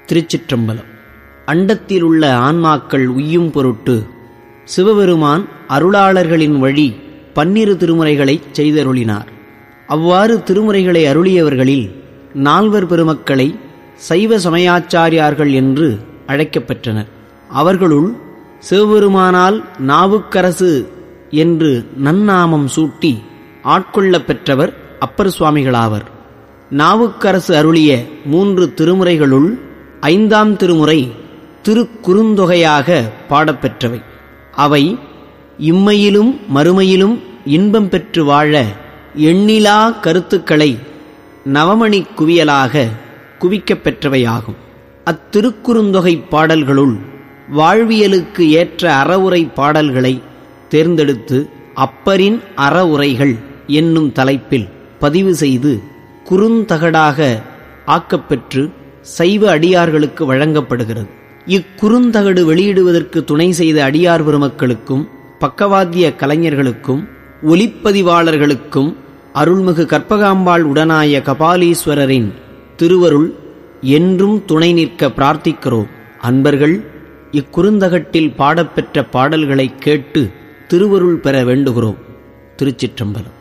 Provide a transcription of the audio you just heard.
திருச்சிற்றம்பலம். அண்டத்தில் உள்ள ஆன்மாக்கள் உய்யும் பொருட்டு சிவபெருமான் அருளாளர்களின் வழி 12 திருமுறைகளைச் செய்தருளினார். அவ்வாறு திருமுறைகளை அருளியவர்களில் 4 பெருமக்களை சைவ சமயாச்சாரியார்கள் என்று அழைக்கப்பெற்றனர். அவர்களுள் சிவபெருமானால் நாவுக்கரசு என்று நன்னாமம் சூட்டி ஆட்கொள்ளப் பெற்றவர் அப்பர் சுவாமிகளாவர். நாவுக்கரசு அருளிய 3 திருமுறைகளுள் 5ஆம் திருமுறை திருக்குறுந்தொகையாக பாடப்பெற்றவை. அவை இம்மையிலும் மறுமையிலும் இன்பம் பெற்று வாழ எண்ணிலா கருத்துக்களை நவமணி குவியலாக குவிக்கப் பெற்றவையாகும். அத்திருக்குறுந்தொகை பாடல்களுள் வாழ்வியலுக்கு ஏற்ற அறவுரை பாடல்களை தேர்ந்தெடுத்து அப்பரின் அறவுரைகள் என்னும் தலைப்பில் பதிவு செய்து குறுந்தகடாக ஆக்கப்பெற்று சைவ அடியார்களுக்கு வழங்கப்படுகிறது. இக்குறுந்தகடு வெளியிடுவதற்கு துணை செய்த அடியார் பெருமக்களுக்கும் பக்கவாத்திய கலைஞர்களுக்கும் ஒலிப்பதிவாளர்களுக்கும் அருள்மிகு கற்பகாம்பாள் உடனாய கபாலீஸ்வரரின் திருவருள் என்றும் துணை நிற்க பிரார்த்திக்கிறோம். அன்பர்கள் இக்குறுந்தகட்டில் பாடப்பெற்ற பாடல்களை கேட்டு திருவருள் பெற வேண்டுகிறோம். திருச்சிற்றம்பலம்.